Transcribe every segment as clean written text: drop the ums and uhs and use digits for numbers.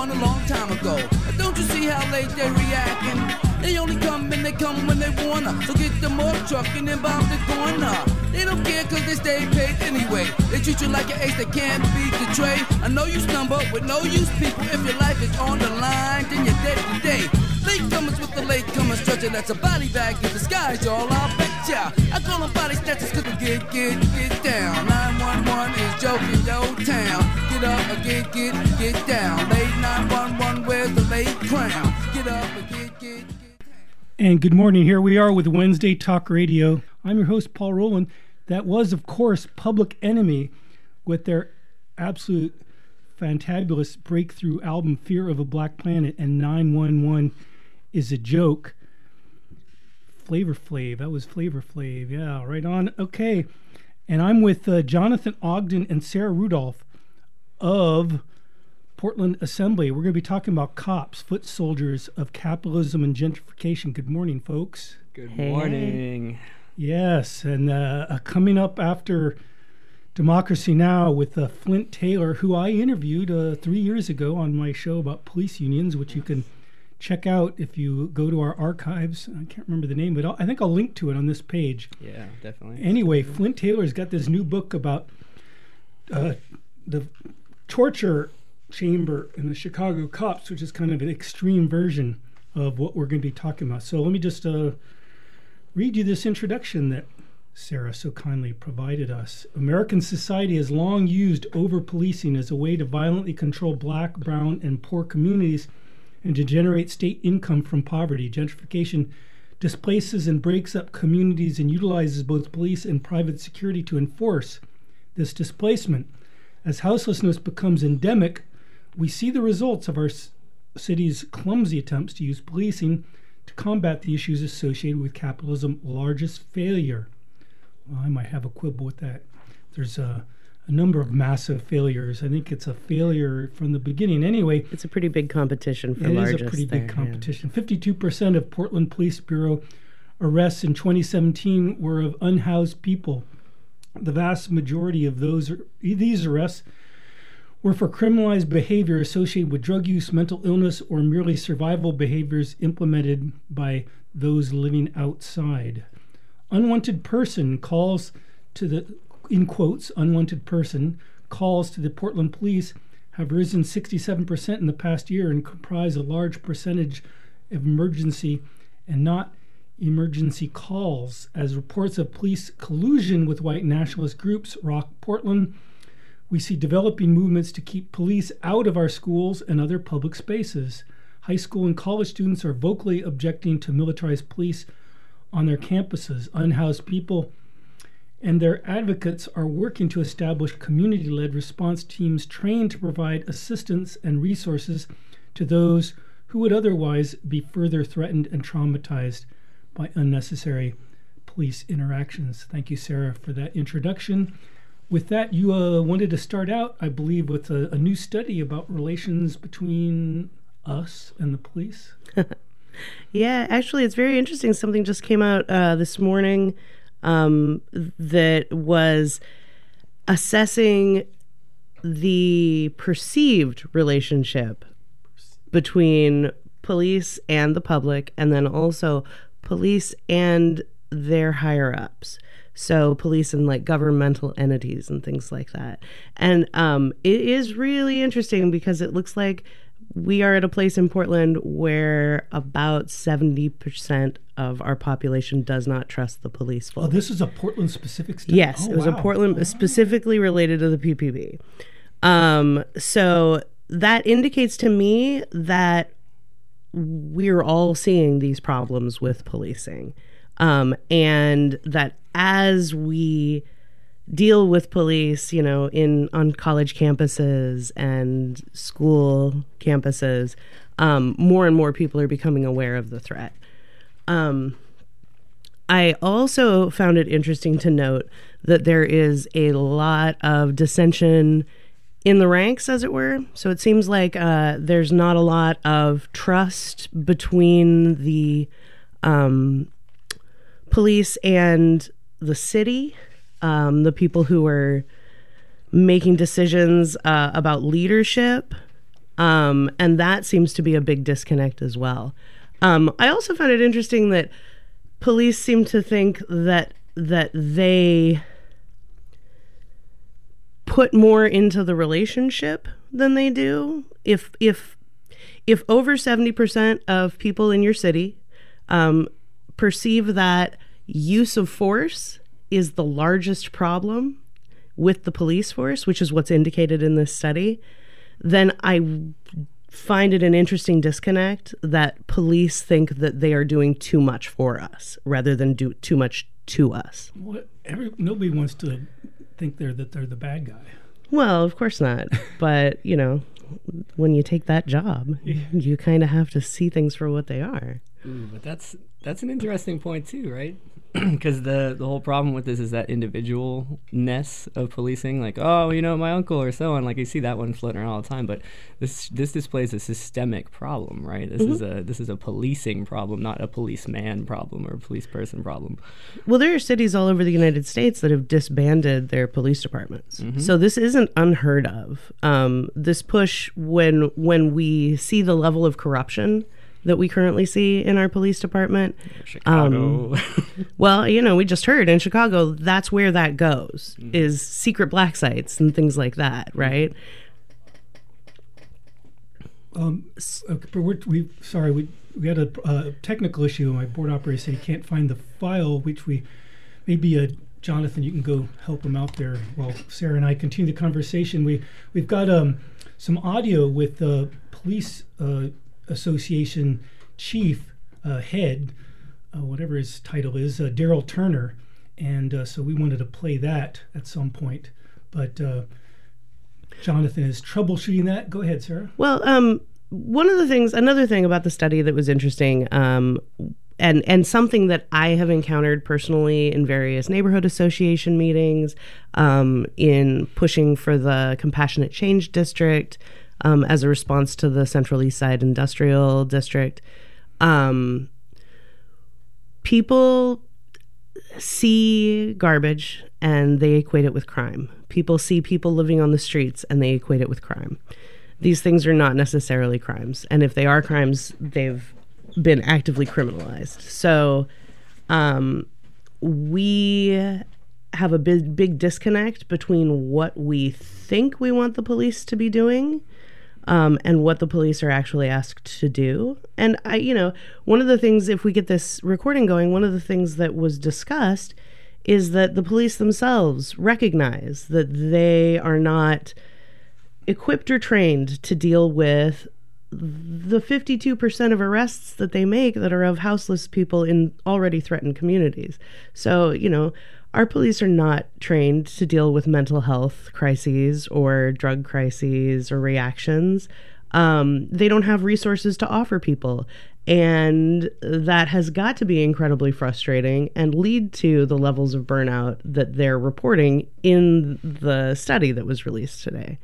gone a long time ago. Don't you see how late they're reacting? They only come and they come when they wanna. So get the morgue truck and then bomb the corner. They don't care cause they stay paid anyway. They treat you like an ace that can't be betrayed. I know you stumble with no use people. If your life is on the line, then you're dead today. Latecomers with the latecomers stretcher. That's a body bag in disguise, y'all. I'll bet ya. I call them body snatchers cause they get down. 911 is joking, yo town. Get up or get down. Late 911, where's the late crown? Get up or get down. And good morning. Here we are with Wednesday Talk Radio. I'm your host, Paul Rowland. That was, of course, Public Enemy with their absolute fantabulous breakthrough album, Fear of a Black Planet, and 911 is a Joke. Flavor Flav. That was Flavor Flav. Yeah, right on. Okay. And I'm with Jonathan Ogden and Sarah Rudolph of Portland Assembly. We're going to be talking about cops, foot soldiers of capitalism and gentrification. Good morning, folks. Good morning. Yes, and coming up after Democracy Now! With Flint Taylor, who I interviewed 3 years ago on my show about police unions, which you can check out if you go to our archives. I can't remember the name, but I think I'll link to it on this page. Yeah, definitely. Anyway, Flint Taylor's got this new book about the torture chamber in the Chicago cops, which is kind of an extreme version of what we're going to be talking about. So let me just read you this introduction that Sarah so kindly provided us. American society has long used over-policing as a way to violently control black, brown, and poor communities and to generate state income from poverty. Gentrification displaces and breaks up communities and utilizes both police and private security to enforce this displacement. As houselessness becomes endemic, we see the results of our city's clumsy attempts to use policing to combat the issues associated with capitalism's largest failure. Well, I might have a quibble with that. There's a number of massive failures. I think it's a failure from the beginning. Anyway, it's a pretty big competition for largest. It is a pretty big competition. Yeah. 52% of Portland Police Bureau arrests in 2017 were of unhoused people. The vast majority of these arrests were for criminalized behavior associated with drug use, mental illness, or merely survival behaviors implemented by those living outside. Unwanted person calls to the, in quotes, unwanted person calls to the Portland police have risen 67% in the past year and comprise a large percentage of emergency and not emergency calls. As reports of police collusion with white nationalist groups rock Portland, we see developing movements to keep police out of our schools and other public spaces. High school and college students are vocally objecting to militarized police on their campuses. Unhoused people and their advocates are working to establish community-led response teams trained to provide assistance and resources to those who would otherwise be further threatened and traumatized by unnecessary police interactions. Thank you, Sarah, for that introduction. With that, you wanted to start out, I believe, with a new study about relations between us and the police. Yeah, actually, it's very interesting. Something just came out this morning that was assessing the perceived relationship between police and the public, and then also police and their higher-ups. So police and like governmental entities and things like that. And it is really interesting because it looks like we are at a place in Portland where about 70% of our population does not trust the police fully. Oh, this is a Portland-specific study? Yes, it was a Portland specifically related to the PPB. So that indicates to me that we're all seeing these problems with policing. And that as we deal with police, you know, on college campuses and school campuses, more and more people are becoming aware of the threat. I also found it interesting to note that there is a lot of dissension in the ranks, as it were. So it seems like there's not a lot of trust between the police and the city, the people who are making decisions about leadership And that seems to be a big disconnect as well. I also found it interesting that police seem to think that they put more into the relationship than they do. If over 70% of people in your city perceive that use of force is the largest problem with the police force, which is what's indicated in this study, then I find it an interesting disconnect that police think that they are doing too much for us rather than do too much to us. Nobody wants to think they're the bad guy. Well, of course not. But, when you take that job, you kind of have to see things for what they are. Ooh, but that's an interesting point too, right? Because the whole problem with this is that individualness of policing, like, oh, my uncle or so on, like you see that one floating around all the time. But this displays a systemic problem, right? This is a policing problem, not a policeman problem or a police person problem. Well, there are cities all over the United States that have disbanded their police departments, so this isn't unheard of. This push, when we see the level of corruption that we currently see in our police department. Chicago. Well, we just heard in Chicago, that's where that goes, is secret black sites and things like that, right? But we had a technical issue. My board operator said he can't find the file, which maybe Jonathan, you can go help him out there while Sarah and I continue the conversation. We've got some audio with the police association chief head, whatever his title is, Daryl Turner, and so we wanted to play that at some point. But Jonathan is troubleshooting that. Go ahead, Sarah. Well, another thing about the study that was interesting, and something that I have encountered personally in various neighborhood association meetings, in pushing for the Compassionate Change District, as a response to the Central East Side Industrial District. People see garbage and they equate it with crime. People see people living on the streets and they equate it with crime. These things are not necessarily crimes. And if they are crimes, they've been actively criminalized. So we have a big disconnect between what we think we want the police to be doing and what the police are actually asked to do. And one of the things, if we get this recording going, one of the things that was discussed is that the police themselves recognize that they are not equipped or trained to deal with the 52% of arrests that they make that are of houseless people in already threatened communities. So, our police are not trained to deal with mental health crises or drug crises or reactions. They don't have resources to offer people. And that has got to be incredibly frustrating and lead to the levels of burnout that they're reporting in the study that was released today.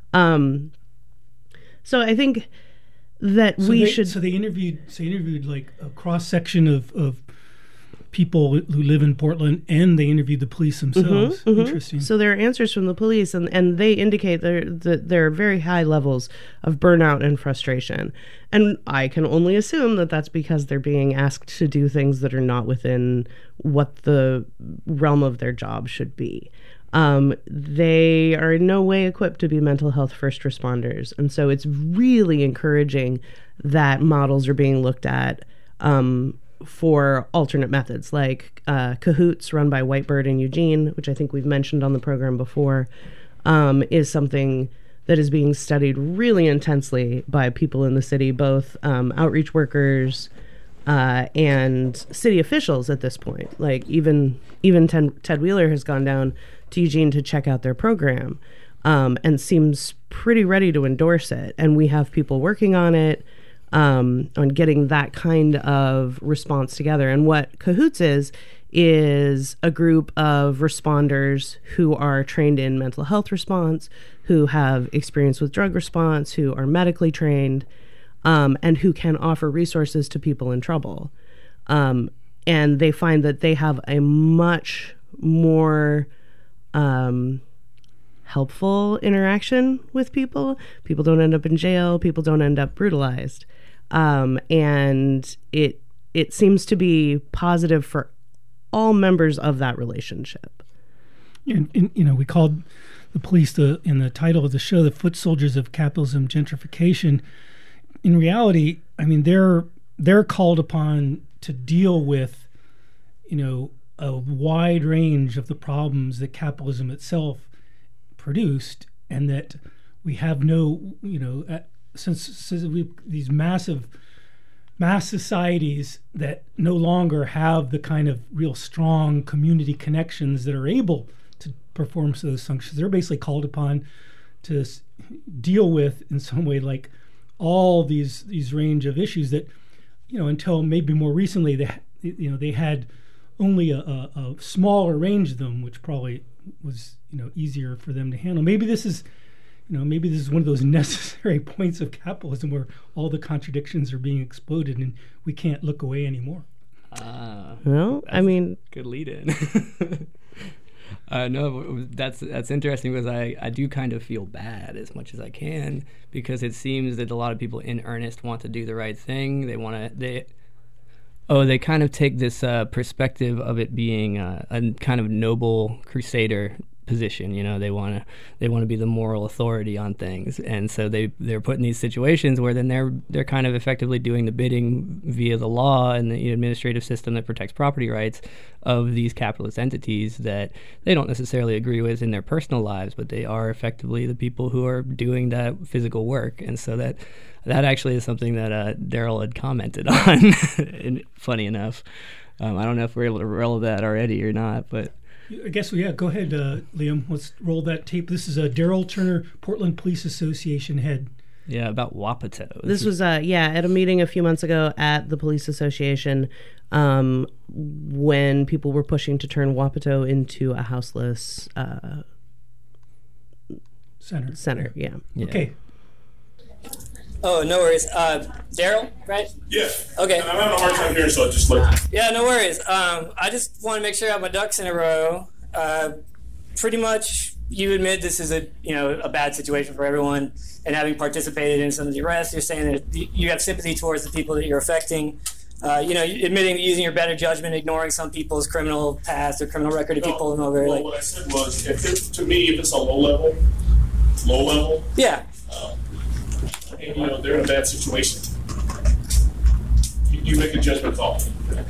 So I think that they interviewed like a cross section of people who live in Portland, and they interviewed the police themselves. Interesting. So there are answers from the police, and they indicate that there are very high levels of burnout and frustration. And I can only assume that that's because they're being asked to do things that are not within what the realm of their job should be. They are in no way equipped to be mental health first responders. And so it's really encouraging that models are being looked at for alternate methods, like Cahoots, run by Whitebird in Eugene, which I think we've mentioned on the program before, is something that is being studied really intensely by people in the city, both outreach workers and city officials at this point. Like even Ted Wheeler has gone down to Eugene to check out their program and seems pretty ready to endorse it. And we have people working on it, on getting that kind of response together. And what Cahoots is a group of responders who are trained in mental health response, who have experience with drug response, who are medically trained, and who can offer resources to people in trouble. And they find that they have a much more helpful interaction with people. People don't end up in jail. People don't end up brutalized. And it seems to be positive for all members of that relationship. And we called the police in the title of the show, the foot soldiers of capitalism gentrification. In reality, I mean, they're called upon to deal with, a wide range of the problems that capitalism itself produced, and that we have no, since we these mass societies that no longer have the kind of real strong community connections that are able to perform those functions. They're basically called upon to deal with, in some way, like all these range of issues that, until maybe more recently, they had only a smaller range of them, which probably was easier for them to handle. Maybe this is one of those necessary points of capitalism where all the contradictions are being exploded and we can't look away anymore. Well, I mean, good lead in. No, that's interesting, because I do kind of feel bad as much as I can, because it seems that a lot of people in earnest want to do the right thing. They kind of take this perspective of it being a kind of noble crusader position. They want to be the moral authority on things, and so they're put in these situations where then they're kind of effectively doing the bidding via the law and the administrative system that protects property rights of these capitalist entities that they don't necessarily agree with in their personal lives, but they are effectively the people who are doing that physical work. And so that actually is something that Daryl had commented on. And funny enough, I don't know if we're able to roll that already or not, but I guess go ahead, Liam. Let's roll that tape. This is Daryl Turner, Portland Police Association head. Yeah, about Wapato. This was at a meeting a few months ago at the Police Association, when people were pushing to turn Wapato into a houseless center. Yeah. Okay. Oh, no worries. Daryl, right? Yeah. Okay. I'm having a hard time hearing, so I just like. Yeah, no worries. I just want to make sure I have my ducks in a row. Pretty much, you admit this is a bad situation for everyone, and having participated in some of the arrests, you're saying that you have sympathy towards the people that you're affecting. Admitting that using your better judgment, ignoring some people's criminal past or criminal record of people. What I said was, if it's a low level. Yeah. And, they're in a bad situation. You make a judgment call.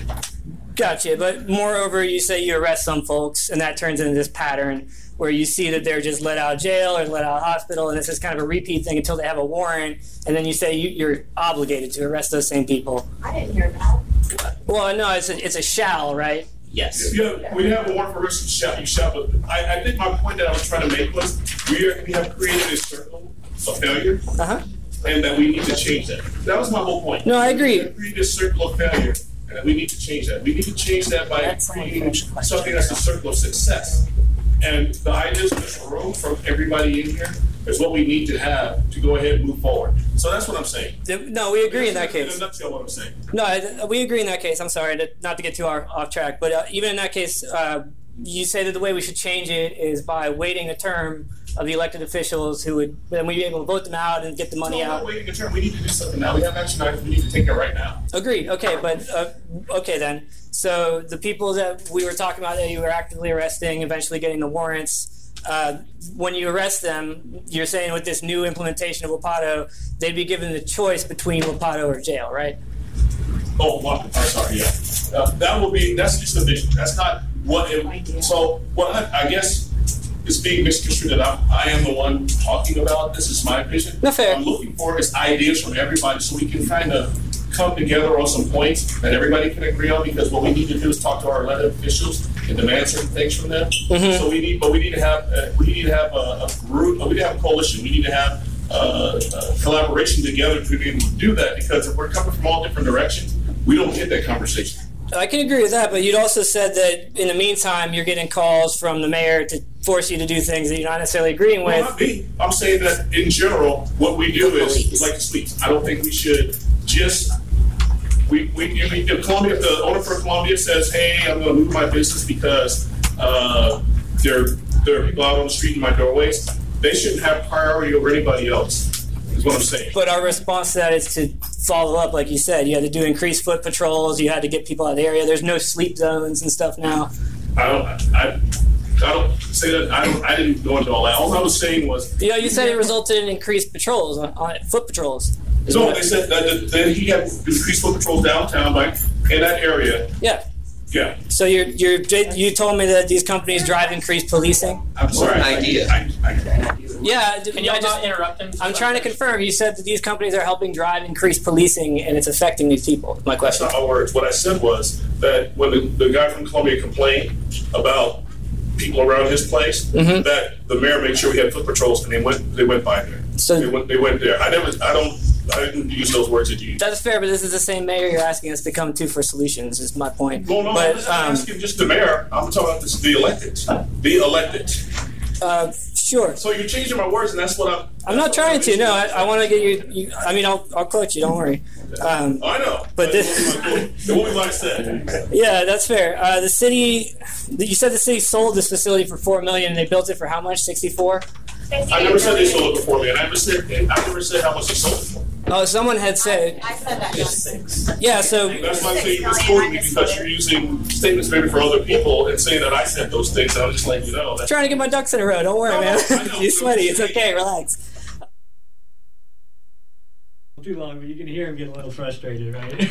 Gotcha. But moreover, you say you arrest some folks, and that turns into this pattern where you see that they're just let out of jail or let out of hospital, and this is kind of a repeat thing until they have a warrant, and then you say you're obligated to arrest those same people. I didn't hear that. Well, no, it's a shall, right? Yes. Yeah, we have a warrant for arrest. You shall. But I think my point that I was trying to make was we have created a circle of failure. Uh-huh. And that we need to change that. That was my whole point. No, I agree. We have created a circle of failure, and that we need to change that. We need to change that by creating something that's a circle of success. And the ideas in this room from everybody in here is what we need to have to go ahead and move forward. So that's what I'm saying. No, we agree in that case. In a nutshell, what I'm saying. No, we agree in that case. I'm sorry not to get too off track, but even in that case, you say that the way we should change it is by waiting a term of the elected officials who would then we'd be able to vote them out and get the money out. Not waiting a term. We need to do something now. We have action items. We need to take it right now. Agreed. Okay, but okay then. So the people that we were talking about that you were actively arresting, eventually getting the warrants, when you arrest them, you're saying with this new implementation of WAPATO, they'd be given the choice between WAPATO or jail, right? Oh, sorry, yeah. That's just a vision. That's not what it, so what I guess is being misconstrued that I am the one talking about. This is my vision. No, fair. What I'm looking for is ideas from everybody so we can kind of come together on some points that everybody can agree on, because what we need to do is talk to our elected officials and demand certain things from them. Mm-hmm. So we need to have a group, we need to have a coalition, we need to have collaboration together to be able to do that, because if we're coming from all different directions, we don't get that conversation. I can agree with that, but you'd also said that in the meantime, you're getting calls from the mayor to force you to do things that you're not necessarily agreeing with. Not me. I'm saying that in general, what we do is like the sleeps. I don't think we should just. If the owner for Columbia says, "Hey, I'm going to move my business because they're there are people out on the street in my doorways. They shouldn't have priority over anybody else, is what I'm saying. But our response to that is to follow up, like you said. You had to do increased foot patrols. You had to get people out of the area. There's no sleep zones and stuff now. I don't say that. I didn't go into all that. All I was saying was... You said it resulted in increased patrols, on foot patrols. No, they said that he had increased foot patrols downtown, in that area. Yeah. Yeah. So you told me that these companies drive increased policing? I'm sorry. Idea. Yeah. Can y'all not interrupt him? I'm trying to confirm. You said that these companies are helping drive increased policing and it's affecting these people. My question. That's not my words. What I said was that when the guy from Columbia complained about people around his place, that the mayor made sure we had foot patrols and they went by there. So they went there. I didn't use those words that you used. That's fair, but this is the same mayor you're asking us to come to for solutions, is my point. Well, no, I'm not asking just the mayor. I'm talking about the elected. The elected. Sure. So you're changing my words, and that's what I'm not trying to. No, I want to get you. I mean, I'll quote you. Don't worry. I know. But it won't be what I said. Yeah, that's fair. The city. You said the city sold this facility for $4 million, and they built it for how much? 64. I never said they sold it for $4 million. I never said how much they sold it for. Oh, someone had said. I said that. Yes. Yeah, so. That's why I'm saying you're misquoting me, because you're using statements maybe for other people and saying that I said those things, and I'm just letting you know. I'm trying to get my ducks in a row. Don't worry, man. You're sweaty. It's okay. Relax. Too long, but you can hear him get a little frustrated, right?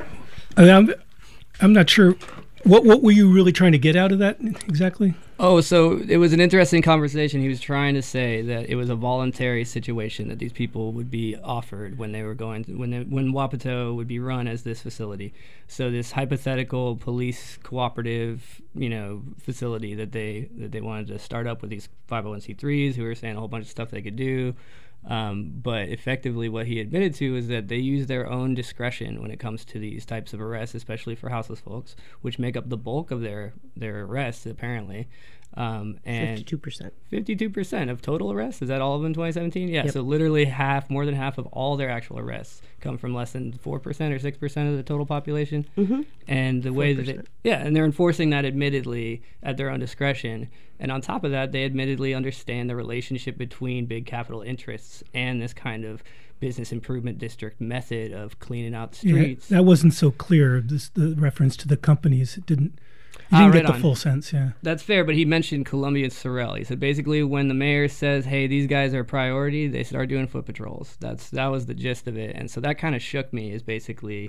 I'm not sure. What were you really trying to get out of that exactly? Oh, so it was an interesting conversation. He was trying to say that it was a voluntary situation that these people would be offered when they were going to, when Wapato would be run as this facility. So this hypothetical police cooperative, facility that they wanted to start up with these 501c3s who were saying a whole bunch of stuff they could do. But effectively what he admitted to is that they use their own discretion when it comes to these types of arrests, especially for houseless folks, which make up the bulk of their arrests, apparently. And 52%. 52% of total arrests? Is that all of them in 2017? Yeah, Yep. So literally more than half of all their actual arrests come from less than 4% or 6% of the total population. Mm-hmm. And the way 4%. and they're enforcing that admittedly at their own discretion. And on top of that, they admittedly understand the relationship between big capital interests and this kind of business improvement district method of cleaning out the streets. Yeah, that wasn't so clear. The reference to the companies, it didn't. You didn't get the full sense, yeah. That's fair, but he mentioned Columbia and Sorrel. He said basically when the mayor says, hey, these guys are a priority, they start doing foot patrols. That was the gist of it. And so that kind of shook me, is basically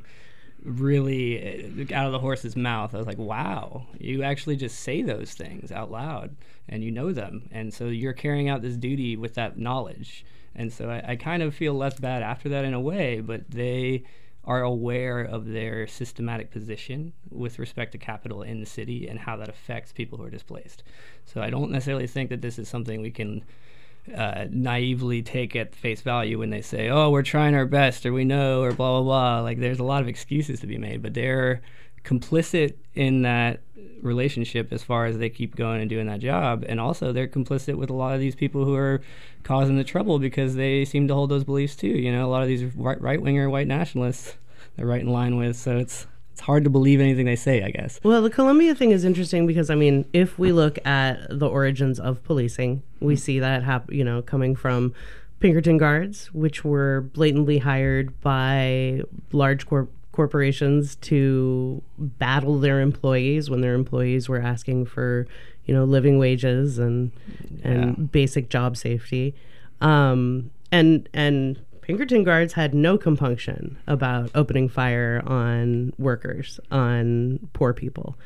really out of the horse's mouth. I was like, wow, you actually just say those things out loud and you know them. And so you're carrying out this duty with that knowledge. And so I kind of feel less bad after that in a way, but they are aware of their systematic position with respect to capital in the city and how that affects people who are displaced. So I don't necessarily think that this is something we can naively take at face value when they say, oh, we're trying our best, or we know, or blah, blah, blah. Like, there's a lot of excuses to be made, but they're complicit in that relationship as far as they keep going and doing that job. And also they're complicit with a lot of these people who are causing the trouble because they seem to hold those beliefs too. A lot of these right-winger white nationalists they're right in line with. So it's hard to believe anything they say, I guess. Well, the Columbia thing is interesting because, if we look at the origins of policing, we see that coming from Pinkerton Guards, which were blatantly hired by large corporations to battle their employees when their employees were asking for, living wages and basic job safety. And Pinkerton Guards had no compunction about opening fire on workers, on poor people.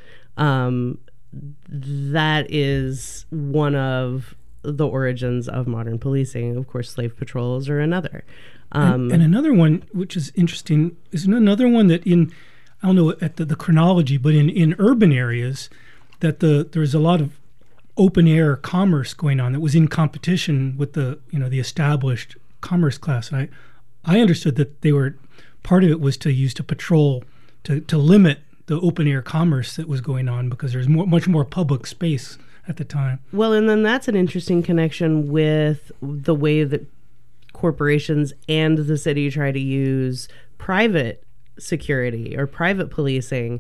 That is one of the origins of modern policing. Of course, slave patrols are another. And another one, which is interesting, is another one that I don't know at the chronology, but in urban areas, that there's a lot of open air commerce going on that was in competition with the established commerce class. And I understood that part of it was to use to patrol, to limit the open air commerce that was going on because there's much more public space at the time. Well, and then that's an interesting connection with the way that corporations and the city try to use private security or private policing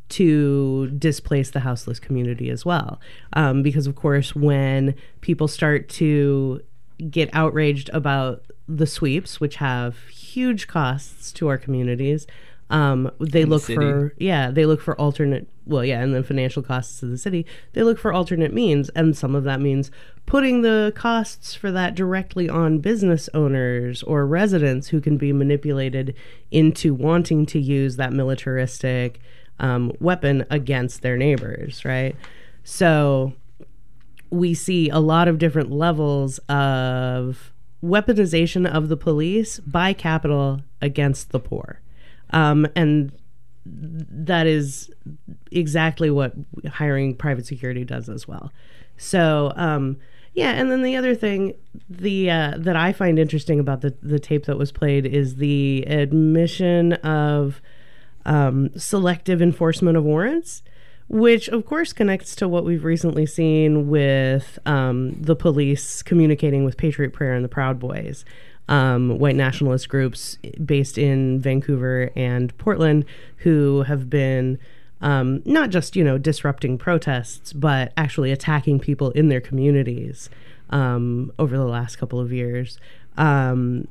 to displace the houseless community as well. Because, of course, when people start to get outraged about the sweeps, which have huge costs to our communities, they look for alternate, and then financial costs to the city. They look for alternate means, and some of that means putting the costs for that directly on business owners or residents who can be manipulated into wanting to use that militaristic weapon against their neighbors, right? So we see a lot of different levels of weaponization of the police by capital against the poor. And that is exactly what hiring private security does as well. So, and then the other thing that I find interesting about the tape that was played is the admission of selective enforcement of warrants, which of course connects to what we've recently seen with the police communicating with Patriot Prayer and the Proud Boys. White nationalist groups based in Vancouver and Portland who have been not just, disrupting protests, but actually attacking people in their communities over the last couple of years. And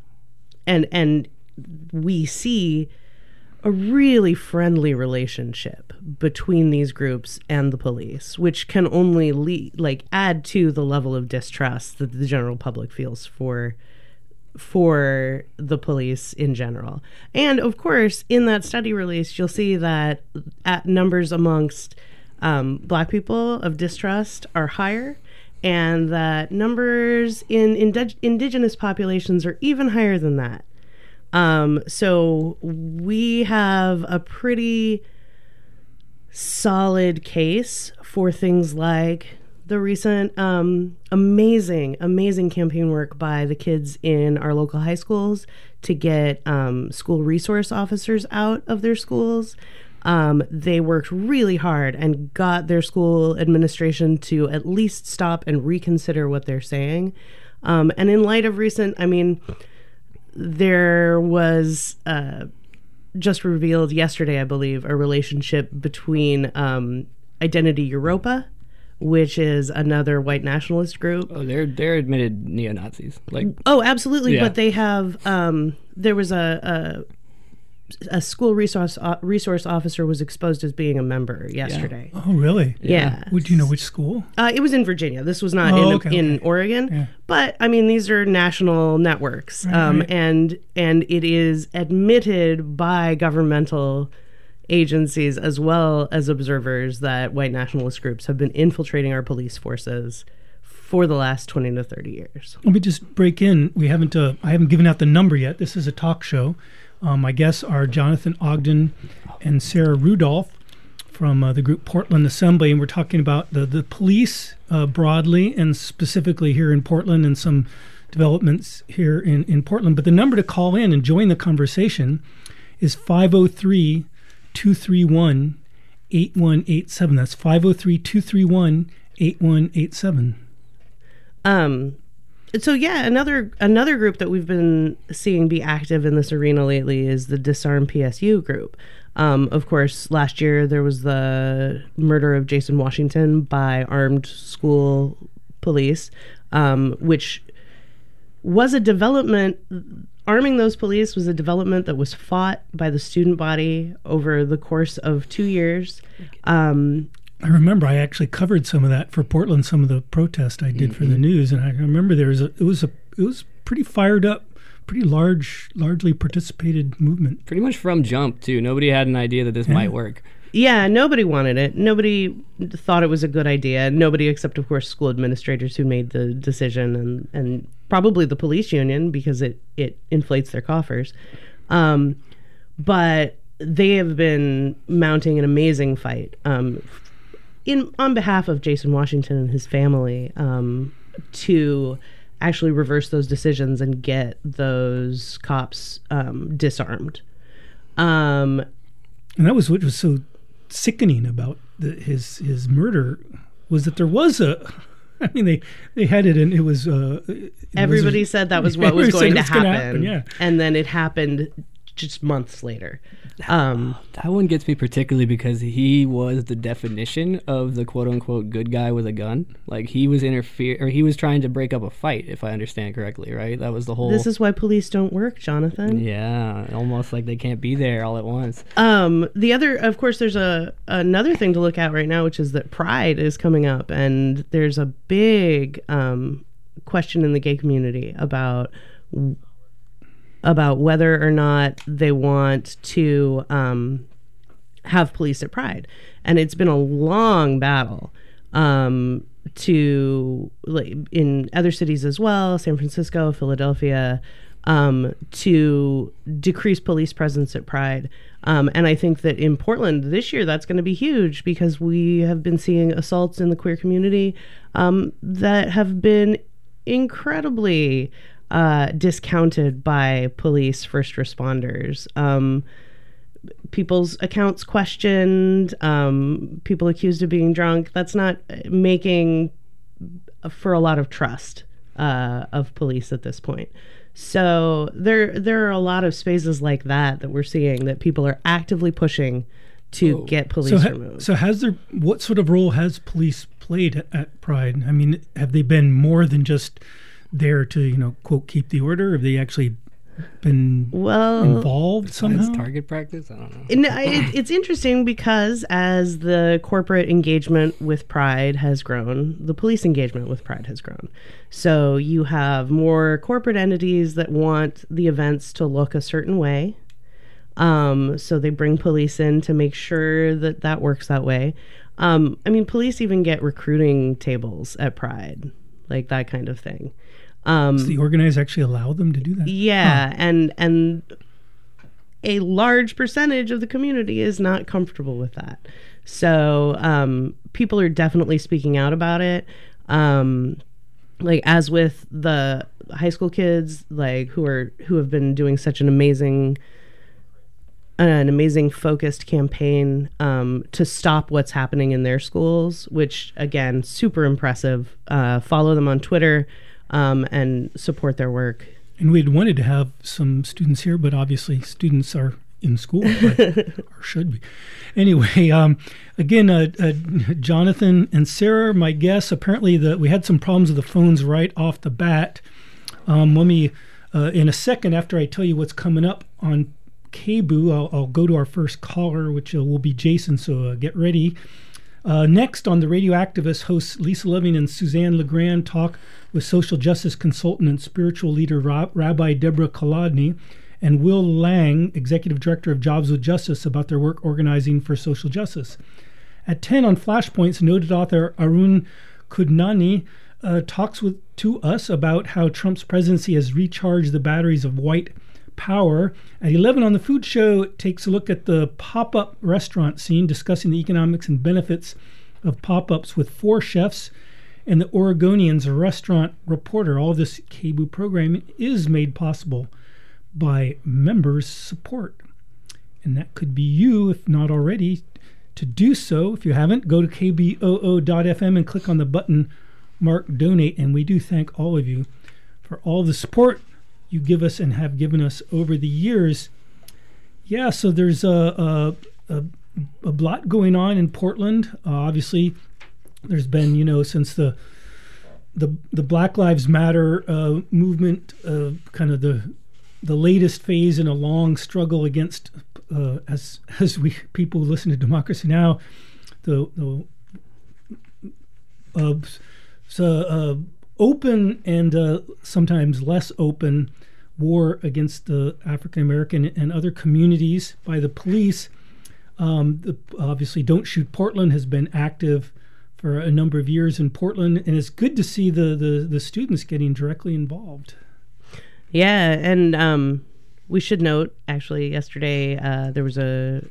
we see a really friendly relationship between these groups and the police, which can only add to the level of distrust that the general public feels for the police in general. And of course, in that study release, you'll see that numbers amongst Black people of distrust are higher, and that numbers in indigenous populations are even higher than that. So we have a pretty solid case for things like the recent amazing campaign work by the kids in our local high schools to get school resource officers out of their schools. They worked really hard and got their school administration to at least stop and reconsider what they're saying. And in light of there was just revealed yesterday, I believe, a relationship between Identity Europa, which is another white nationalist group. Oh, they're admitted neo-Nazis. Oh, absolutely. Yeah. But they have. There was a school resource officer was exposed as being a member yesterday. Oh, really? Yeah. Would you know which school? It was in Virginia. This was not in Oregon. Yeah. But these are national networks, Right. and it is admitted by governmental agencies as well as observers that white nationalist groups have been infiltrating our police forces for the last 20 to 30 years. Let me just break in. I haven't given out the number yet. This is a talk show. My guests are Jonathan Ogden and Sarah Rudolph from the group Portland Assembly, and we're talking about the police broadly and specifically here in Portland and some developments here in Portland. But the number to call in and join the conversation is 503-231-8187. That's 503-231-8187. So yeah, another group that we've been seeing be active in this arena lately is the Disarm PSU group. Of course, last year there was the murder of Jason Washington by armed school police, which was a development. Arming those police was a development that was fought by the student body over the course of 2 years. I remember I actually covered some of that for Portland, some of the protest I did for the news, and I remember it was pretty fired up, pretty largely participated movement. Pretty much from jump too. Nobody had an idea that this might work. Yeah, nobody wanted it. Nobody thought it was a good idea. Nobody except, of course, school administrators who made the decision, and probably the police union because it inflates their coffers. But they have been mounting an amazing fight on behalf of Jason Washington and his family to actually reverse those decisions and get those cops disarmed. And that was what was so sickening about his murder, was that there was they had it, and it was... everybody said that was what was going to happen. Yeah. And then it happened just months later. That one gets me particularly because he was the definition of the quote unquote good guy with a gun. Like he was he was trying to break up a fight, if I understand correctly, right? That was the whole. This is why police don't work, Jonathan. Yeah, almost like they can't be there all at once. The other, of course, there's another thing to look at right now, which is that Pride is coming up, and there's a big question in the gay community about whether or not they want to have police at Pride. And it's been a long battle to, like, in other cities as well, San Francisco, Philadelphia, to decrease police presence at Pride. And I think that in Portland this year, that's going to be huge because we have been seeing assaults in the queer community that have been incredibly discounted by police first responders. People's accounts questioned, people accused of being drunk. That's not making for a lot of trust of police at this point. So there are a lot of spaces like that we're seeing that people are actively pushing to get police removed. So what sort of role has police played at Pride? I mean, have they been more than just there to, quote, keep the order? Have they actually been involved somehow? It's target practice? I don't know. It's interesting because as the corporate engagement with Pride has grown, the police engagement with Pride has grown. So you have more corporate entities that want the events to look a certain way. So they bring police in to make sure that works that way. Police even get recruiting tables at Pride, like that kind of thing. Does the organizer actually allow them to do that? Yeah, and a large percentage of the community is not comfortable with that. So people are definitely speaking out about it. Like as with the high school kids, like who have been doing such an amazing focused campaign to stop what's happening in their schools, which again, super impressive. Follow them on Twitter. And support their work. And we'd wanted to have some students here, but obviously students are in school, or should be. Anyway, again, Jonathan and Sarah, my guests. Apparently, we had some problems with the phones right off the bat. Let me, in a second, after I tell you what's coming up on KBOO, I'll go to our first caller, which will be Jason, so get ready. Next on The Radio Activist, hosts Lisa Loving and Suzanne LeGrand talk with social justice consultant and spiritual leader Rabbi Deborah Kolodny and Will Lang, executive director of Jobs with Justice, about their work organizing for social justice. At 10 on Flashpoints, noted author Arun Kudnani talks to us about how Trump's presidency has recharged the batteries of white power. At 11 on The Food Show, takes a look at the pop-up restaurant scene, discussing the economics and benefits of pop-ups with 4 chefs and the Oregonian's restaurant reporter. All this KBOO programming is made possible by members' support. And that could be you, if not already. To do so, if you haven't, go to kboo.fm and click on the button marked Donate. And we do thank all of you for all the support you give us and have given us over the years. Yeah, so there's a lot going on in Portland. Obviously, there's been, since the Black Lives Matter movement, kind of the latest phase in a long struggle against, as we people who listen to Democracy Now, open and sometimes less open war against the African American and other communities by the police. Obviously, Don't Shoot Portland has been active for a number of years in Portland, and it's good to see the students getting directly involved. Yeah, and we should note, actually, yesterday there was the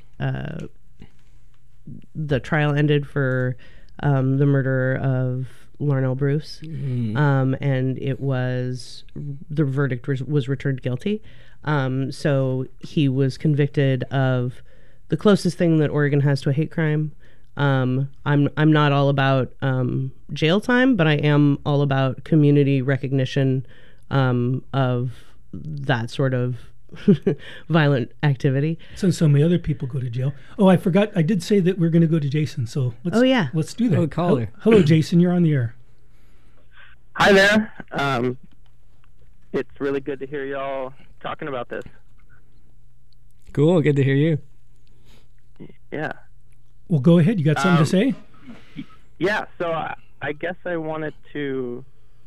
trial ended for the murder of Larnell Bruce, and it was, the verdict was returned guilty. So he was convicted of the closest thing that Oregon has to a hate crime. I'm not all about jail time, but I am all about community recognition of that sort of violent activity. So many other people go to jail. Oh, I forgot. I did say that we're going to go to Jason. So let's do that. Oh, caller. Hello, Jason. You're on the air. Hi there. It's really good to hear y'all talking about this. Cool. Good to hear you. Yeah. Well, go ahead. You got something to say? Yeah. So I guess I wanted to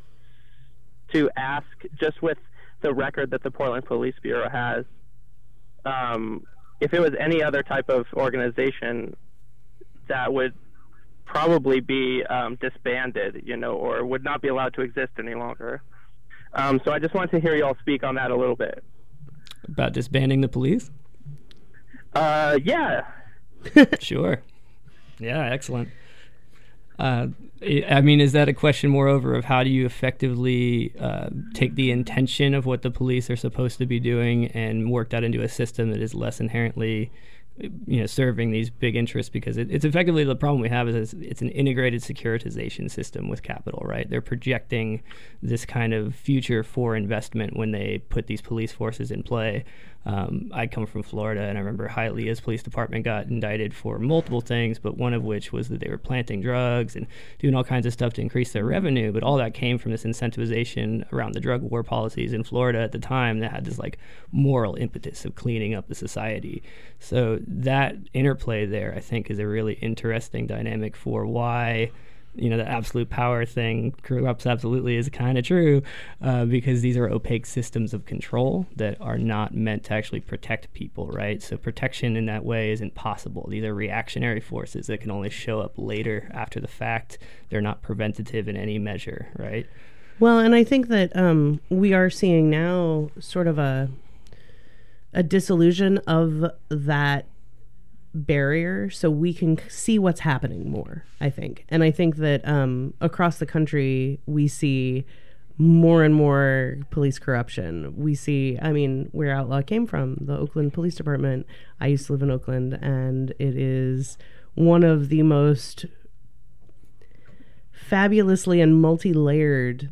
ask, just with the record that the Portland Police Bureau has, if it was any other type of organization that would probably be disbanded, or would not be allowed to exist any longer. So I just wanted to hear y'all speak on that a little bit. About disbanding the police? Yeah. Sure. Yeah, excellent. I mean, is that a question, moreover, of how do you effectively take the intention of what the police are supposed to be doing and work that into a system that is less inherently, serving these big interests? Because it's effectively the problem we have is it's an integrated securitization system with capital, right? They're projecting this kind of future for investment when they put these police forces in play. I come from Florida, and I remember Hialeah's police department got indicted for multiple things, but one of which was that they were planting drugs and doing all kinds of stuff to increase their revenue. But all that came from this incentivization around the drug war policies in Florida at the time that had this moral impetus of cleaning up the society. So that interplay there, I think, is a really interesting dynamic for why the absolute power thing corrupts absolutely is kind of true, because these are opaque systems of control that are not meant to actually protect people, right? So protection in that way isn't possible. These are reactionary forces that can only show up later after the fact. They're not preventative in any measure, right? Well, and I think that we are seeing now sort of a disillusion of that barrier, so we can see what's happening more, I think. And I think that across the country we see more and more police corruption. We see, where Outlaw came from, the Oakland Police Department. I used to live in Oakland, and it is one of the most fabulously and multi-layered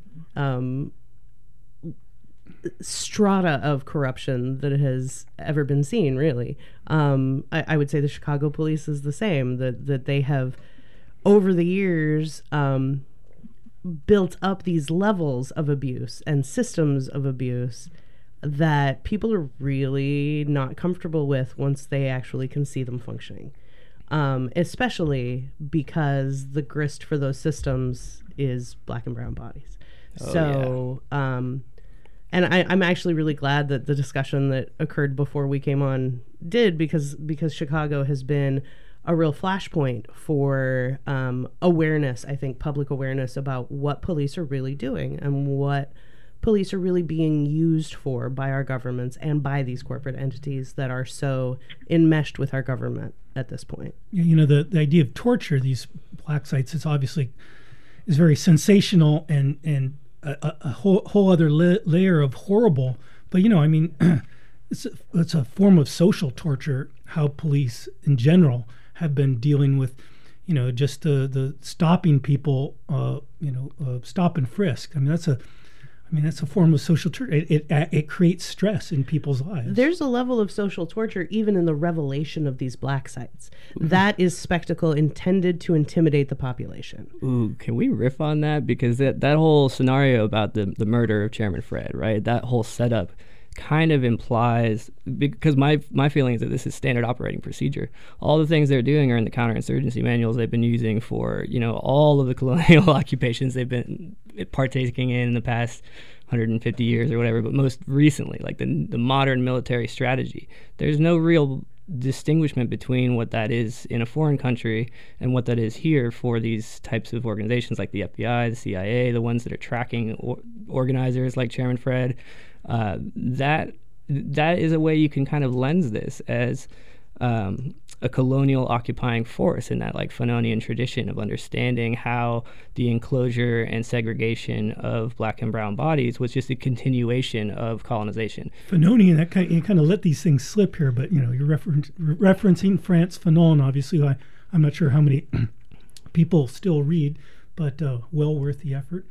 strata of corruption that has ever been seen, really. I would say the Chicago police is the same, that they have, over the years, built up these levels of abuse and systems of abuse that people are really not comfortable with once they actually can see them functioning. Especially because the grist for those systems is black and brown bodies. And I'm actually really glad that the discussion that occurred before we came on did, because Chicago has been a real flashpoint for awareness, I think, public awareness about what police are really doing and what police are really being used for by our governments and by these corporate entities that are so enmeshed with our government at this point. The idea of torture, these black sites, is very sensational and a whole other layer of horrible. But it's a form of social torture, how police in general have been dealing with just the stopping people, stop and frisk. That's a form of social torture. It creates stress in people's lives. There's a level of social torture even in the revelation of these black sites. That is spectacle intended to intimidate the population. Ooh, can we riff on that? Because that whole scenario about the murder of Chairman Fred, right? That whole setup kind of implies, because my feeling is that this is standard operating procedure. All the things they're doing are in the counterinsurgency manuals they've been using for, all of the colonial occupations they've been partaking in the past 150 years or whatever, but most recently, the modern military strategy. There's no real distinguishment between what that is in a foreign country and what that is here for these types of organizations like the FBI, the CIA, the ones that are tracking organizers like Chairman Fred. That is a way you can kind of lens this as a colonial occupying force in that Fanonian tradition of understanding how the enclosure and segregation of black and brown bodies was just a continuation of colonization. Fanonian, you kind of let these things slip here, but you're referencing Frantz Fanon. Obviously, I'm not sure how many people still read, but well worth the effort.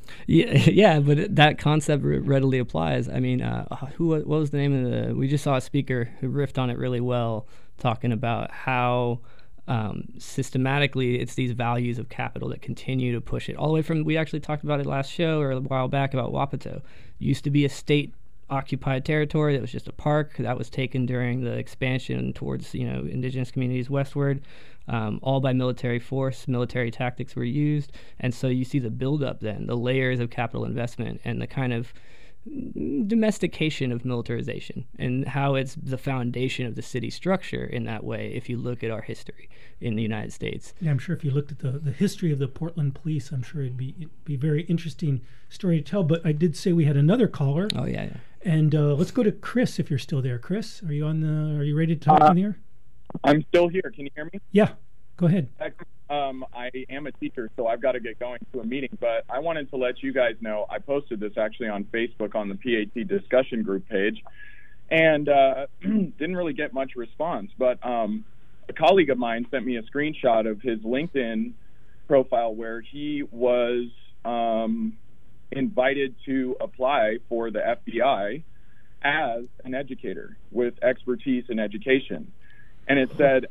Yeah, but that concept readily applies. I mean, what was the name of we just saw a speaker who riffed on it really well, talking about how systematically it's these values of capital that continue to push it all the way from, we actually talked about it last show or a while back about Wapato. It used to be a state occupied territory that was just a park that was taken during the expansion towards indigenous communities westward, all by military force. Military tactics were used, and so you see the buildup, then the layers of capital investment and the kind of domestication of militarization, and how it's the foundation of the city structure in that way. If you look at our history in the United States, yeah, I'm sure if you looked at the history of the Portland police, I'm sure it'd be a very interesting story to tell. But I did say we had another caller. Oh yeah. And let's go to Chris if you're still there. Chris, are you ready to talk in here? I'm still here. Can you hear me? Yeah, go ahead. I am a teacher, so I've got to get going to a meeting, but I wanted to let you guys know, I posted this actually on Facebook on the PAT discussion group page, and didn't really get much response, but a colleague of mine sent me a screenshot of his LinkedIn profile where he was invited to apply for the FBI as an educator with expertise in education. And it said,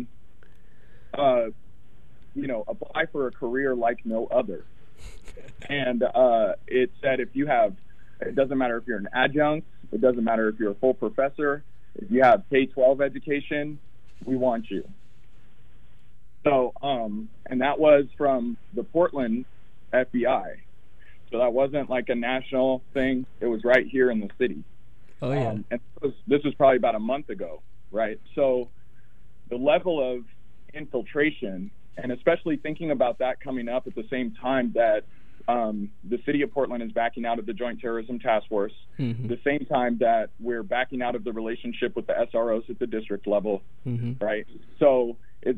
apply for a career like no other. And it said it doesn't matter if you're an adjunct, it doesn't matter if you're a full professor, if you have K-12 education, we want you. So, and that was from the Portland FBI. So that wasn't like a national thing. It was right here in the city. Oh, yeah. And this was probably about a month ago, right? So the level of infiltration, and especially thinking about that coming up at the same time that the city of Portland is backing out of the Joint Terrorism Task Force, the same time that we're backing out of the relationship with the SROs at the district level, right? So it's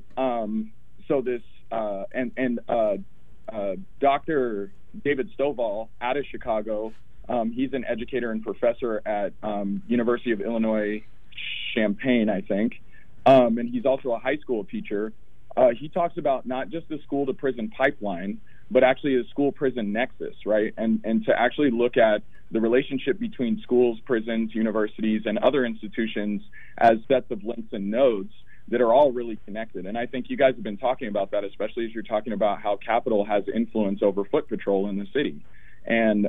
Dr. David Stovall out of Chicago, he's an educator and professor at University of Illinois Champaign, I think, and he's also a high school teacher. He talks about not just the school to prison pipeline, but actually the school prison nexus, right? And to actually look at the relationship between schools, prisons, universities, and other institutions as sets of links and nodes that are all really connected. And I think you guys have been talking about that, especially as you're talking about how capital has influence over foot patrol in the city. And,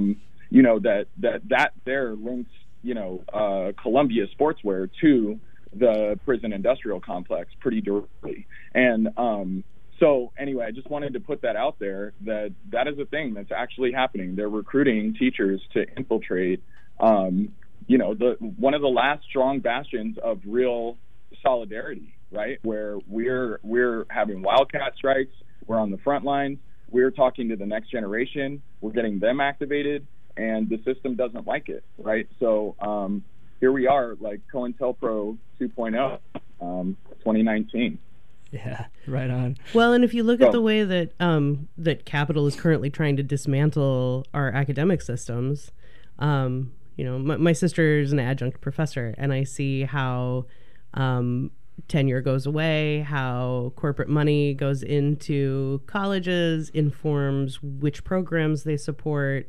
that there links, Columbia Sportswear to the prison industrial complex pretty directly. And so anyway, I just wanted to put that out there, that is a thing that's actually happening. They're recruiting teachers to infiltrate, one of the last strong bastions of real solidarity, right? Where we're having wildcat strikes, we're on the front lines, we're talking to the next generation, we're getting them activated, and the system doesn't like it, right? So here we are, like COINTELPRO 2.0, 2019. Yeah, right on. Well, and if you look at the way that that capital is currently trying to dismantle our academic systems, my sister is an adjunct professor, and I see how tenure goes away, how corporate money goes into colleges, informs which programs they support.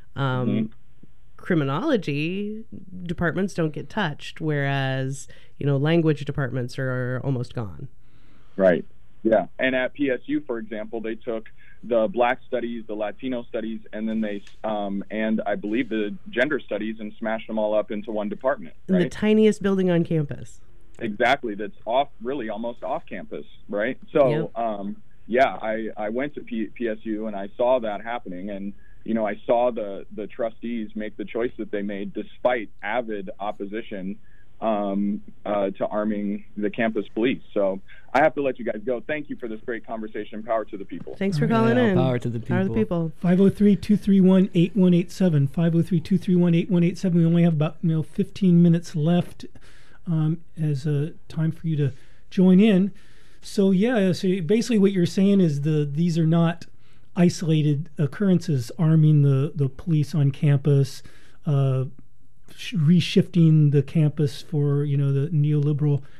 Criminology departments don't get touched, whereas, language departments are almost gone. Right. Yeah. And at PSU, for example, they took the Black studies, the Latino studies, and then they, and I believe the gender studies, and smashed them all up into one department. Right? In the tiniest building on campus. Exactly. That's almost off campus. Right. So, I went to PSU and I saw that happening, and, I saw the trustees make the choice that they made despite avid opposition to arming the campus police. So I have to let you guys go. Thank you for this great conversation. Power to the people. Thanks for calling in. Power to the people. Power to the people. 503-231-8187. 503-231-8187. We only have about 15 minutes left as a time for you to join in. So so basically what you're saying is these are not isolated occurrences, arming the police on campus, reshifting the campus for the neoliberal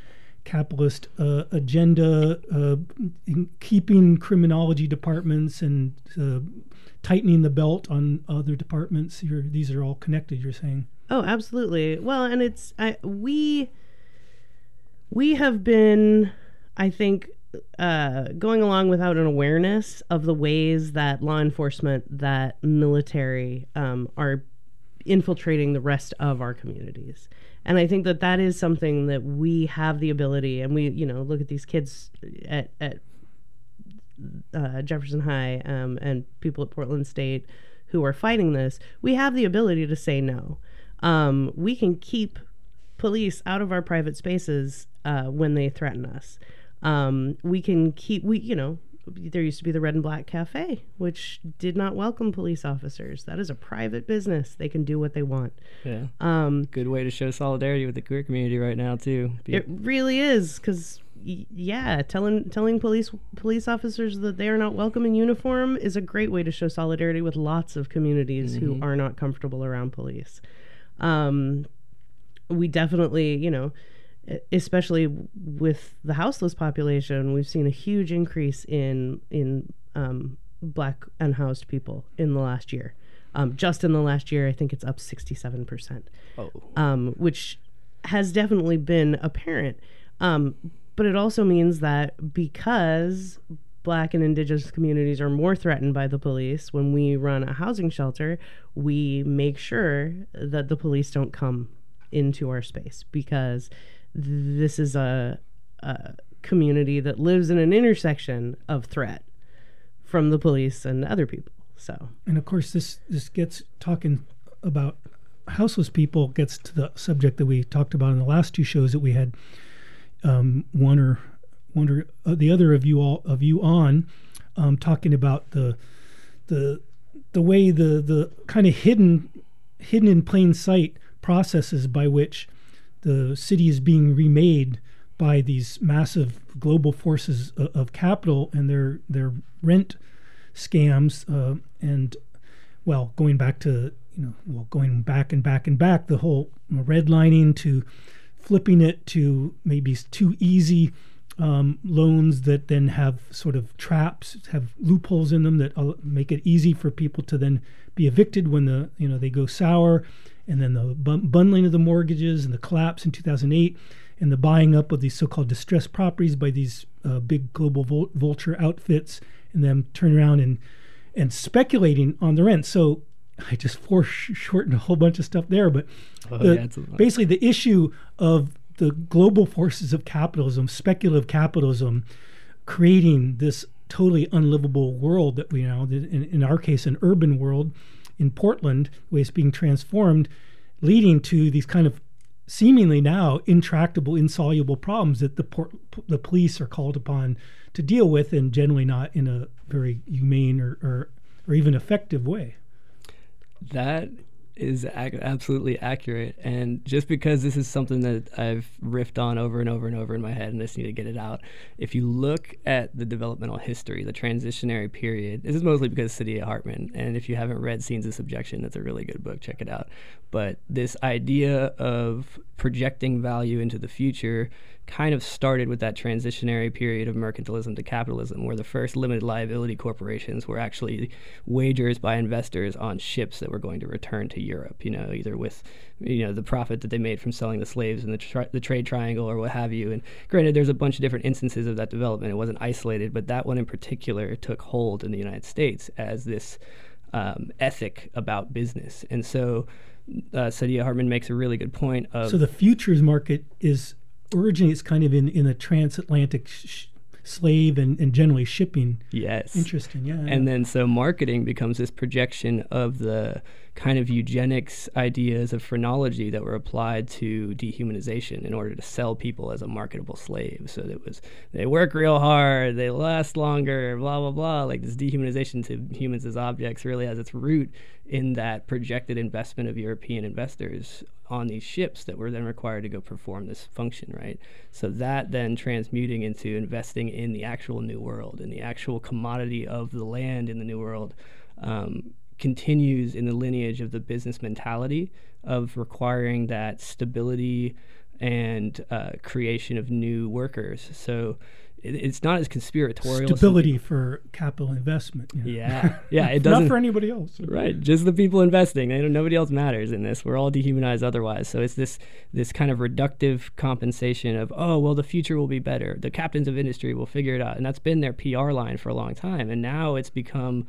capitalist agenda, in keeping criminology departments and tightening the belt on other departments. These are all connected, you're saying? Oh, absolutely. Well, and we have been, I think, going along without an awareness of the ways that law enforcement, that military are infiltrating the rest of our communities. And I think that is something that we have the ability, and we, look at these kids at Jefferson High and people at Portland State who are fighting this. We have the ability to say no. We can keep police out of our private spaces when they threaten us. We can keep, there used to be the Red and Black Cafe, which did not welcome police officers. That is a private business. They can do what they want. Yeah. Good way to show solidarity with the queer community right now, too. It really is, because, telling police officers that they are not welcome in uniform is a great way to show solidarity with lots of communities who are not comfortable around police. We definitely, especially with the houseless population, we've seen a huge increase in Black unhoused people in the last year. Just in the last year, I think it's up 67%, which has definitely been apparent. But it also means that because Black and Indigenous communities are more threatened by the police, when we run a housing shelter, we make sure that the police don't come into our space, because this is a community that lives in an intersection of threat from the police and other people. So, and of course, this gets talking about houseless people gets to the subject that we talked about in the last two shows that we had one or the other of you on talking about the way the kind of hidden in plain sight processes by which the city is being remade by these massive global forces of capital and their rent scams, and going back to going back and back, the whole redlining to flipping it to maybe too easy loans that then have sort of traps, have loopholes in them that make it easy for people to then be evicted when they go sour. And then the bundling of the mortgages and the collapse in 2008 and the buying up of these so-called distressed properties by these big global vulture outfits, and them turning around and speculating on the rent. So I just foreshortened a whole bunch of stuff there, but basically the issue of the global forces of capitalism, speculative capitalism, creating this totally unlivable world that we now, in our case, an urban world, in Portland, the way it's being transformed, leading to these kind of seemingly now intractable, insoluble problems that the police are called upon to deal with, and generally not in a very humane or even effective way. That is absolutely accurate. And just because this is something that I've riffed on over and over and over in my head and I just need to get it out, if you look at the developmental history, the transitionary period, this is mostly because of Saidiya Hartman, and if you haven't read Scenes of Subjection, that's a really good book, check it out. But this idea of projecting value into the future kind of started with that transitionary period of mercantilism to capitalism, where the first limited liability corporations were actually wagers by investors on ships that were going to return to Europe, either with the profit that they made from selling the slaves in the trade triangle or what have you. And granted, there's a bunch of different instances of that development. It wasn't isolated, but that one in particular took hold in the United States as this ethic about business. And so Saidiya Hartman makes a really good point of... So the futures market originates kind of in a transatlantic slave and generally shipping. Yes. Interesting, yeah. And then so marketing becomes this projection of the kind of eugenics ideas of phrenology that were applied to dehumanization in order to sell people as a marketable slave. So it was, they work real hard, they last longer, blah, blah, blah. Like this dehumanization to humans as objects really has its root in that projected investment of European investors on these ships that were then required to go perform this function, right? So that then transmuting into investing in the actual New World and the actual commodity of the land in the New World continues in the lineage of the business mentality of requiring that stability and creation of new workers. So it's not as conspiratorial. Stability for capital investment. You know? Yeah. It doesn't not for anybody else. Right, just the people investing. Nobody else matters in this. We're all dehumanized otherwise. So it's this kind of reductive compensation of, oh, well, the future will be better. The captains of industry will figure it out, and that's been their PR line for a long time. And now it's become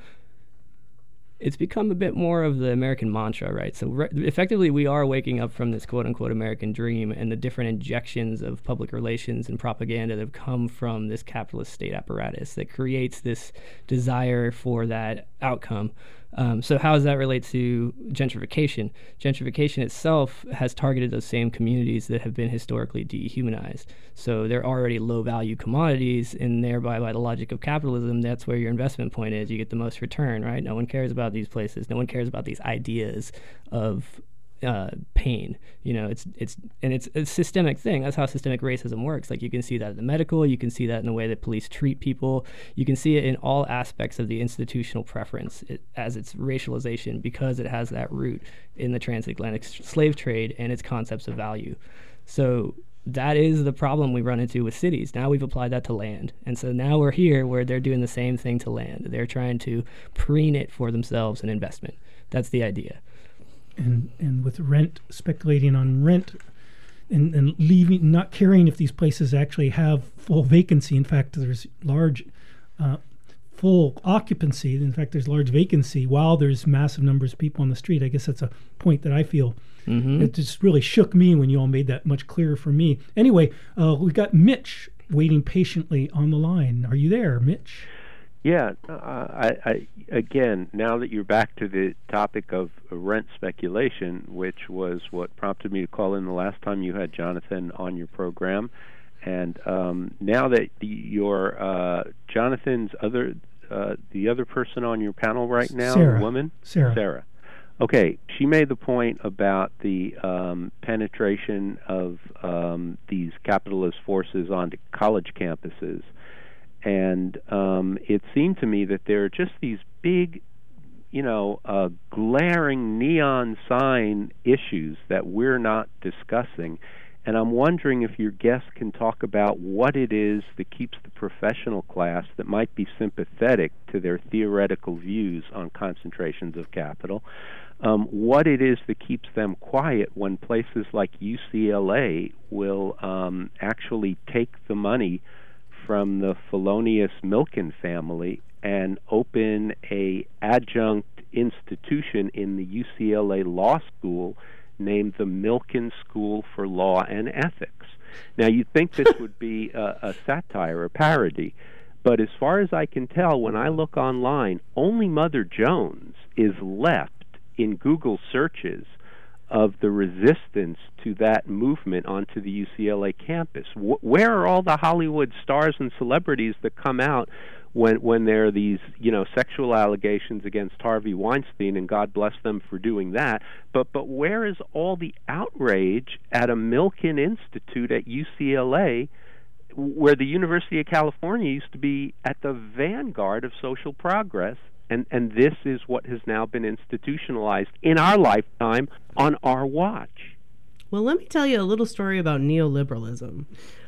a bit more of the American mantra, right? So effectively, we are waking up from this quote-unquote American dream and the different injections of public relations and propaganda that have come from this capitalist state apparatus that creates this desire for that outcome. So how does that relate to gentrification? Gentrification itself has targeted those same communities that have been historically dehumanized. So they're already low-value commodities, and thereby, by the logic of capitalism, that's where your investment point is. You get the most return, right? No one cares about these places. No one cares about these ideas of pain. It's a systemic thing. That's how systemic racism works. Like, you can see that in the medical, you can see that in the way that police treat people, you can see it in all aspects of the institutional preference as its racialization, because it has that root in the transatlantic slave trade and its concepts of value. So that is the problem we run into with cities. Now we've applied that to land. And so now we're here where they're doing the same thing to land. They're trying to preen it for themselves an investment. That's the idea. And with rent, speculating on rent, and leaving, not caring if these places actually have full vacancy. In fact, there's large full occupancy. In fact, there's large vacancy while there's massive numbers of people on the street. I guess that's a point that I feel. It just really shook me when you all made that much clearer for me. Anyway, we got Mitch waiting patiently on the line. Are you there, Mitch? Yeah, I again, now that you're back to the topic of rent speculation, which was what prompted me to call in the last time you had Jonathan on your program, and now that your Jonathan's the other person on your panel right now, Sarah. The woman, Sarah. Okay, she made the point about the penetration of these capitalist forces onto college campuses. And it seemed to me that there are just these big, glaring neon sign issues that we're not discussing. And I'm wondering if your guest can talk about what it is that keeps the professional class that might be sympathetic to their theoretical views on concentrations of capital, what it is that keeps them quiet when places like UCLA will actually take the money from the felonious Milken family and open a adjunct institution in the UCLA Law School named the Milken School for Law and Ethics. Now, you'd think this would be a satire, a parody, but as far as I can tell, when I look online, only Mother Jones is left in Google searches of the resistance to that movement onto the UCLA campus. Where are all the Hollywood stars and celebrities that come out when there are these, sexual allegations against Harvey Weinstein, and God bless them for doing that, but where is all the outrage at a Milken Institute at UCLA, where the University of California used to be at the vanguard of social progress? And this is what has now been institutionalized in our lifetime on our watch. Well, let me tell you a little story about neoliberalism.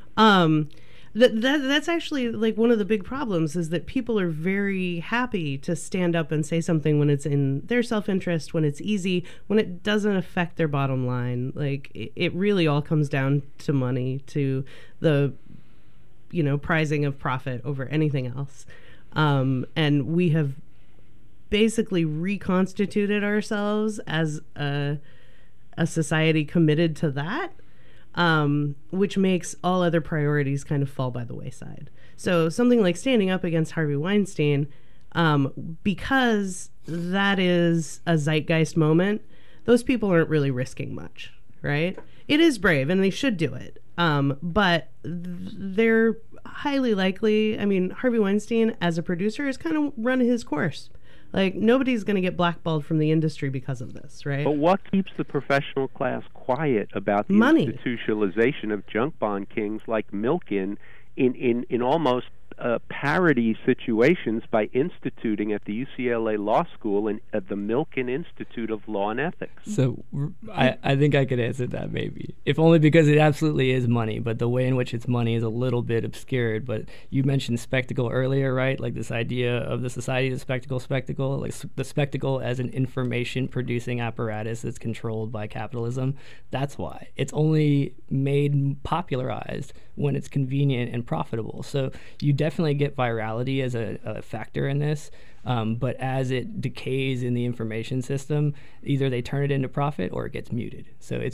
That's actually like one of the big problems, is that people are very happy to stand up and say something when it's in their self-interest, when it's easy, when it doesn't affect their bottom line. Like, it really all comes down to money, to the, prizing of profit over anything else. And we have basically reconstituted ourselves as a society committed to that, which makes all other priorities kind of fall by the wayside. So something like standing up against Harvey Weinstein, because that is a zeitgeist moment, those people aren't really risking much, right? It is brave, and they should do it. But they're highly likely, Harvey Weinstein as a producer has kind of run his course. Like, nobody's going to get blackballed from the industry because of this, right? But what keeps the professional class quiet about the money, institutionalization of junk bond kings like Milken in almost parody situations by instituting at the UCLA Law School and at the Milken Institute of Law and Ethics. So I think I could answer that maybe, if only because it absolutely is money, but the way in which it's money is a little bit obscured. But you mentioned spectacle earlier, right? Like this idea of the Society of the Spectacle, like the spectacle as an information-producing apparatus that's controlled by capitalism. That's why. It's only made popularized when it's convenient and profitable. So you definitely get virality as a factor in this, but as it decays in the information system, either they turn it into profit or it gets muted. So it's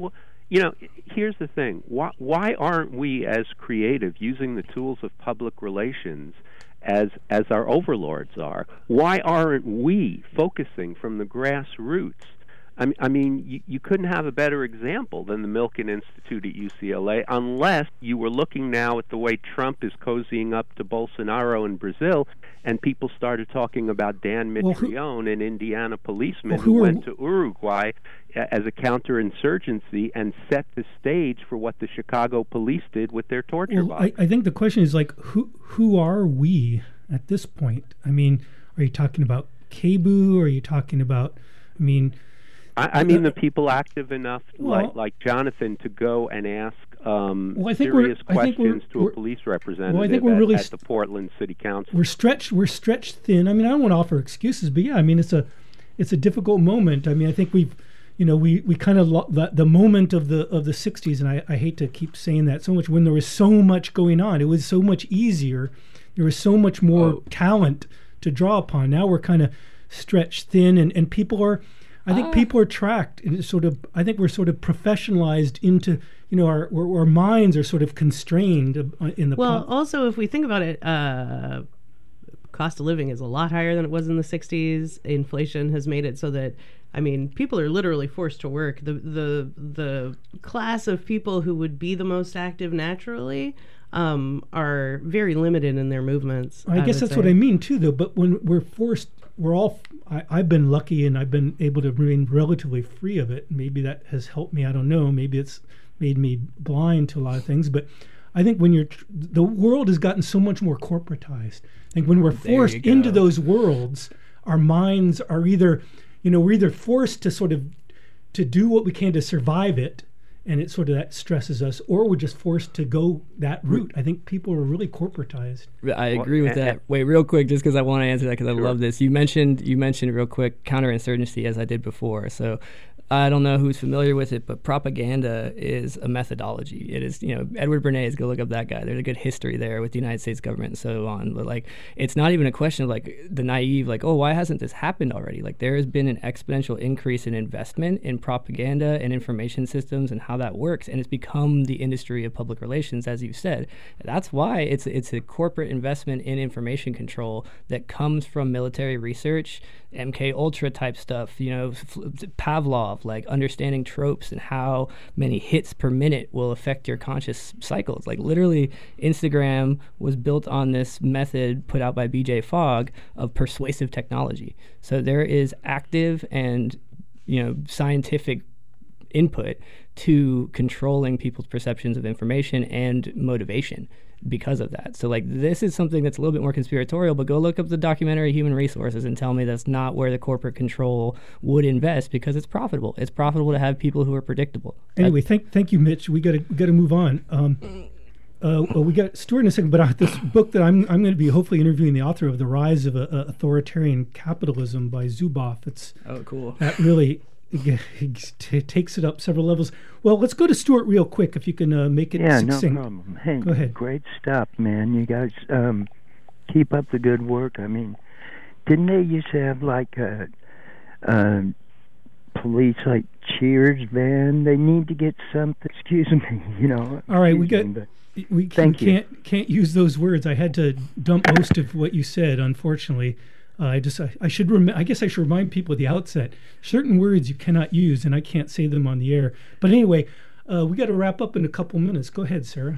here's the thing. Why aren't we as creative using the tools of public relations as our overlords are? Why aren't we focusing from the grassroots? I mean, you couldn't have a better example than the Milken Institute at UCLA, unless you were looking now at the way Trump is cozying up to Bolsonaro in Brazil, and people started talking about Dan Mitrione, an Indiana policeman who went to Uruguay as a counterinsurgency and set the stage for what the Chicago police did with their torture bots. I think the question is, like, who are we at this point? I mean, are you talking about KBOO? Are you talking about, I mean the people active enough, like Jonathan, to go and ask serious questions to a police representative at the Portland City Council. We're stretched thin. I mean, I don't want to offer excuses, but yeah, I mean, it's a difficult moment. I mean, I think we kind of the moment of the 60s, and I hate to keep saying that so much, when there was so much going on. It was so much easier. There was so much more talent to draw upon. Now we're kind of stretched thin, and people are. I think people are tracked, and I think we're sort of professionalized into, our minds are sort of constrained in the. Well, also, if we think about it, cost of living is a lot higher than it was in the 60s. Inflation has made it so that, people are literally forced to work. The class of people who would be the most active naturally are very limited in their movements. I guess that's what I mean too, though. But when we're forced, I've been lucky and I've been able to remain relatively free of it. Maybe that has helped me. I don't know. Maybe it's made me blind to a lot of things. But I think when the world has gotten so much more corporatized. I think when we're forced into those worlds, our minds are we're either forced to sort of to do what we can to survive it, and it sort of that stresses us, or we're just forced to go that route. I think people are really corporatized. I agree with that. Wait, real quick, just because I want to answer that, because I love this. You mentioned real quick counterinsurgency, as I did before. So I don't know who's familiar with it, but propaganda is a methodology. It is, Edward Bernays, go look up that guy. There's a good history there with the United States government and so on. But it's not even a question of the naive, why hasn't this happened already? There has been an exponential increase in investment in propaganda and information systems and how that works, and it's become the industry of public relations, as you said. That's why it's a corporate investment in information control that comes from military research, MK Ultra type stuff, Pavlov, understanding tropes and how many hits per minute will affect your conscious cycles. Literally, Instagram was built on this method put out by BJ Fogg of persuasive technology. So there is active and scientific input to controlling people's perceptions of information and motivation because of that. So this is something that's a little bit more conspiratorial, but go look up the documentary Human Resources and tell me that's not where the corporate control would invest, because it's profitable. It's profitable to have people who are predictable. Anyway, thank you, Mitch. We got to move on. We got Stuart in a second, but this book that I'm going to be hopefully interviewing the author of, The Rise of Authoritarian Capitalism by Zuboff. It's cool. That really takes it up several levels. Well, let's go to Stuart real quick, if you can make it succinct. No problem. Hey, go ahead. Great stuff, man. You guys keep up the good work. Didn't they used to have a police cheers band? They need to get something. Excuse me, All right, we can't use those words. I had to dump most of what you said, unfortunately. I guess I should remind people at the outset, certain words you cannot use, and I can't say them on the air. But anyway, we got to wrap up in a couple minutes. Go ahead, Sarah.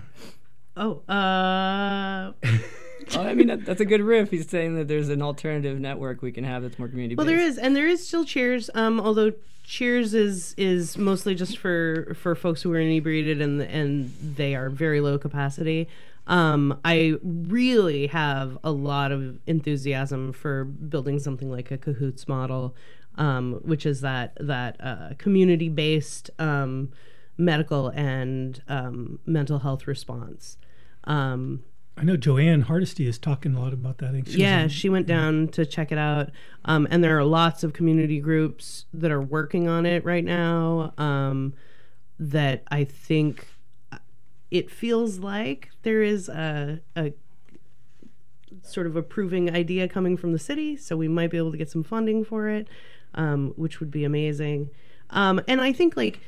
That's a good riff. He's saying that there's an alternative network we can have that's more community-based. Well, there is still Cheers, although Cheers is mostly just for folks who are inebriated and they are very low capacity. I really have a lot of enthusiasm for building something like a Cahoots model, which is that community-based medical and mental health response. I know Joanne Hardesty is talking a lot about that. I think she went down to check it out. And there are lots of community groups that are working on it right now that I think it feels like there is a sort of approving idea coming from the city. So we might be able to get some funding for it, which would be amazing. And I think like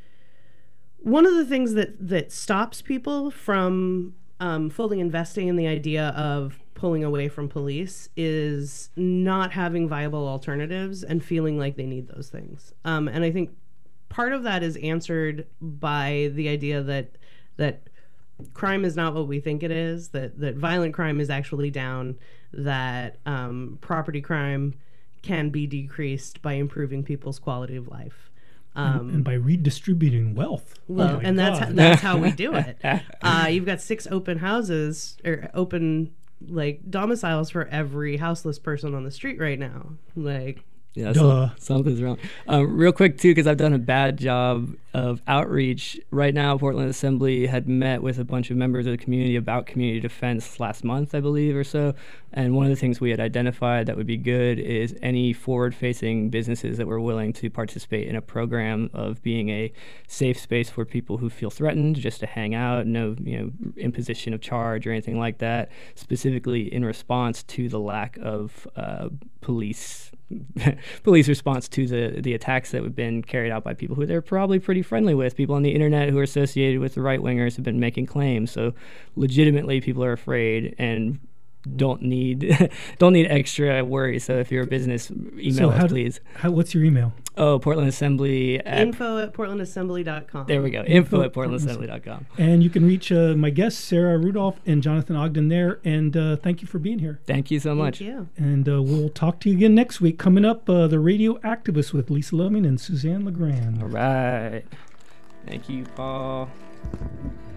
one of the things that stops people from fully investing in the idea of pulling away from police is not having viable alternatives and feeling like they need those things. And I think part of that is answered by the idea that crime is not what we think it is, that violent crime is actually down, that property crime can be decreased by improving people's quality of life. And by redistributing wealth. Well, and that's how we do it. You've got 6 open houses or open like domiciles for every houseless person on the street right now. Like, yeah, something's wrong. Real quick, too, because I've done a bad job of outreach. Right now, Portland Assembly had met with a bunch of members of the community about community defense last month, I believe, or so. And one of the things we had identified that would be good is any forward-facing businesses that were willing to participate in a program of being a safe space for people who feel threatened, just to hang out, no imposition of charge or anything like that, specifically in response to the lack of police response to the attacks that have been carried out by people who they're probably pretty friendly with. People on the internet who are associated with the right-wingers have been making claims. So legitimately people are afraid and don't need extra worry. So if you're a business, email us, please. What's your email? Oh, Portland Assembly. info@portlandassembly.com. There we go. info@portlandassembly.com. And you can reach my guests, Sarah Rudolph and Jonathan Ogden there. And thank you for being here. Thank you so much. Thank you. And we'll talk to you again next week. Coming up, The Radio Activist with Lisa Loving and Suzanne LeGrand. All right. Thank you, Paul.